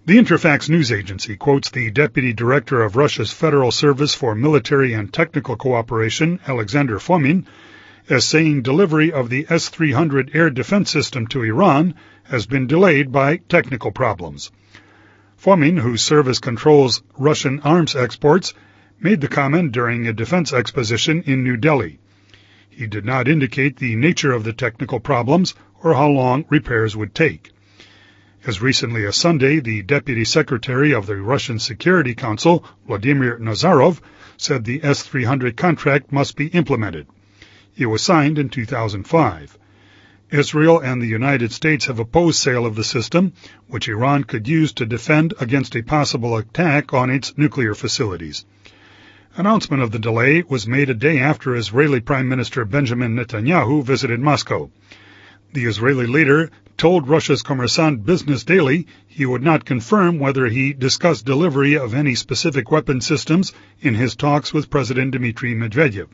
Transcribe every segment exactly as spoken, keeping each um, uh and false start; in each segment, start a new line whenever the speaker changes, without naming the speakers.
The Interfax news agency quotes the deputy director of Russia's Federal Service for Military and Technical Cooperation, Alexander Fomin, as saying delivery of the S three hundred air defense system to Iran has been delayed by technical problems. Fomin, whose service controls Russian arms exports, made the comment during a defense exposition in New Delhi. He did not indicate the nature of the technical problems or how long repairs would take. As recently as Sunday, the Deputy Secretary of the Russian Security Council, Vladimir Nazarov, said the S three hundred contract must be implemented. It was signed in two thousand five. Israel and the United States have opposed sale of the system, which Iran could use to defend against a possible attack on its nuclear facilities. Announcement of the delay was made a day after Israeli Prime Minister Benjamin Netanyahu visited Moscow. The Israeli leader told Russia's Kommersant Business Daily he would not confirm whether he discussed delivery of any specific weapon systems in his talks with President Dmitry Medvedev.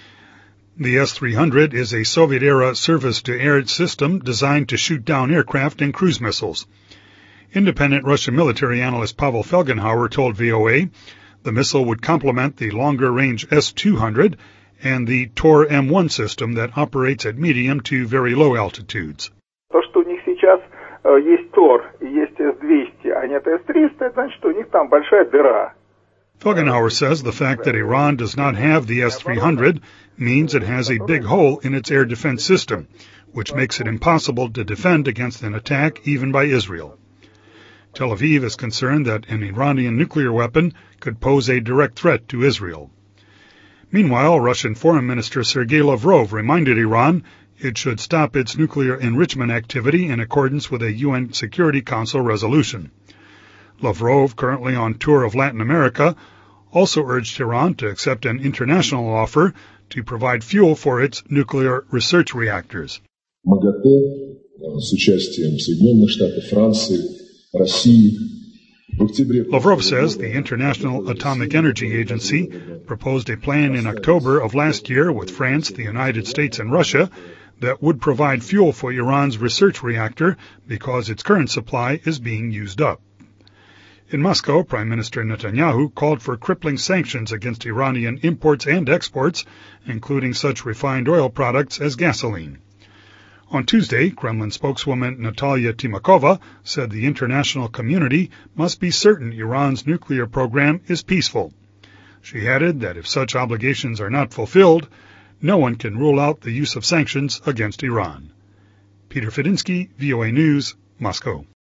The S three hundred is a Soviet-era surface-to-air system designed to shoot down aircraft and cruise missiles. Independent Russian military analyst Pavel Felgenhauer told V O A the missile would complement the longer-range S two hundred and the Tor M one system that operates at medium to very low altitudes.
То, что у них сейчас есть Тор и есть эс двести, а нет эс триста, значит, у них там большая дыра.
Felgenhauer says the fact that Iran does not have the S three hundred means it has a big hole in its air defense system, which makes it impossible to defend against an attack even by Israel. Tel Aviv is concerned that an Iranian nuclear weapon could pose a direct threat to Israel. Meanwhile, Russian Foreign Minister Sergei Lavrov reminded Iran it should stop its nuclear enrichment activity in accordance with a U N Security Council resolution. Lavrov, currently on tour of Latin America, also urged Iran to accept an international offer to provide fuel for its nuclear research reactors.
МАГАТЭ с участием Соединенных Штатов, Франции, России.
Lavrov says the International Atomic Energy Agency proposed a plan in October of last year with France, the United States, and Russia that would provide fuel for Iran's research reactor because its current supply is being used up. In Moscow, Prime Minister Netanyahu called for crippling sanctions against Iranian imports and exports, including such refined oil products as gasoline. On Tuesday, Kremlin spokeswoman Natalia Timakova said the international community must be certain Iran's nuclear program is peaceful. She added that if such obligations are not fulfilled, no one can rule out the use of sanctions against Iran. Peter Fedinsky, V O A News, Moscow.